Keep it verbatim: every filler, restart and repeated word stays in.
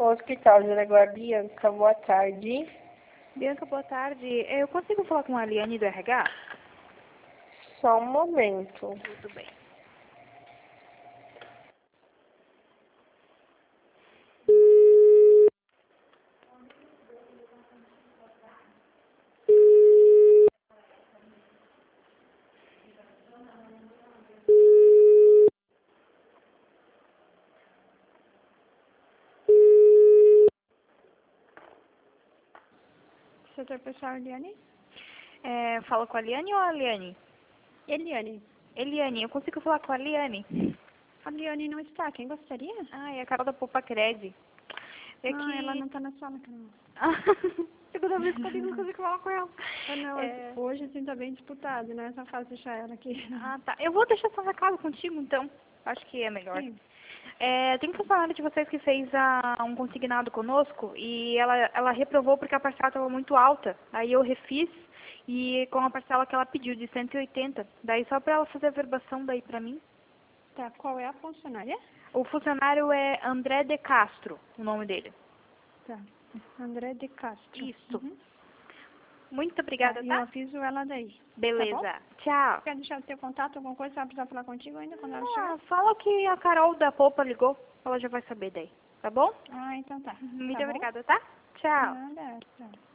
Hospital Jaraguá, Bianca, boa tarde. Bianca, boa tarde. Eu consigo falar com a Aliane do R H? Só um momento. Tudo bem. Setor pessoal, Eliane? É, fala com a Aliane ou a Aliane? Eliane. Eliane, eu consigo falar com a Aliane? A Eliane não está. Quem gostaria? Ah, é a Carol da Poupa Cred. É Ah, que... ela não está na sala, Carol. Segunda vez que eu digo que eu consigo falar com ela. Ah, não. É... Hoje, assim, tá bem disputado, né? Só fácil deixar ela aqui. Ah, tá. Eu vou deixar só um recado contigo, então. Acho que é melhor. Sim. É, tem um funcionário de vocês que fez a, um consignado conosco e ela, ela reprovou porque a parcela estava muito alta. Aí eu refiz e com a parcela que ela pediu de cento e oitenta. Daí só para ela fazer a verbação daí para mim. Tá, qual é a funcionária? O funcionário é André de Castro, o nome dele. Tá. André de Castro. Isso. Uhum. Muito obrigada, Tá, e eu tá? aviso ela daí. Beleza. Tá bom? Tchau. Quer deixar o teu contato, alguma coisa? Ela precisa falar contigo ainda quando ela chegar? Ah, fala que a Carol da Poupa ligou. Ela já vai saber daí. Tá bom? Ah, então tá. Muito Tá bom? obrigada, tá? Tchau. Nada, tchau.